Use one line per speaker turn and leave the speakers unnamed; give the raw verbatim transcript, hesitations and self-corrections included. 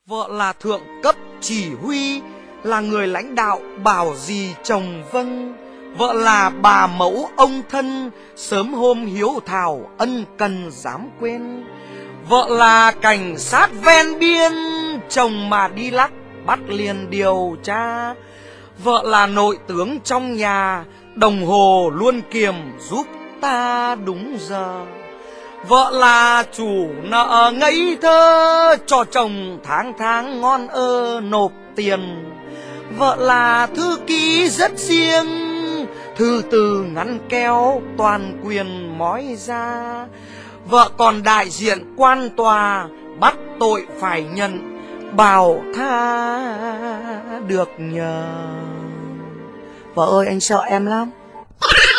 Vợ là thượng cấp chỉ huy, là người lãnh đạo bảo gì chồng vâng. Vợ là bà mẫu ông thân, sớm hôm hiếu thảo ân cần dám quên. Vợ là cảnh sát ven biên, chồng mà đi lắc bắt liền điều tra. Vợ là nội tướng trong nhà, đồng hồ luôn kiềm giúp ta đúng giờ. Vợ là chủ nợ ngây thơ, cho chồng tháng tháng ngon ơ nộp tiền. Vợ là thư ký rất riêng, thư từ ngắn kéo toàn quyền mói ra. Vợ còn đại diện quan tòa, bắt tội phải nhận, bảo tha được nhờ. Vợ ơi, anh sợ em lắm.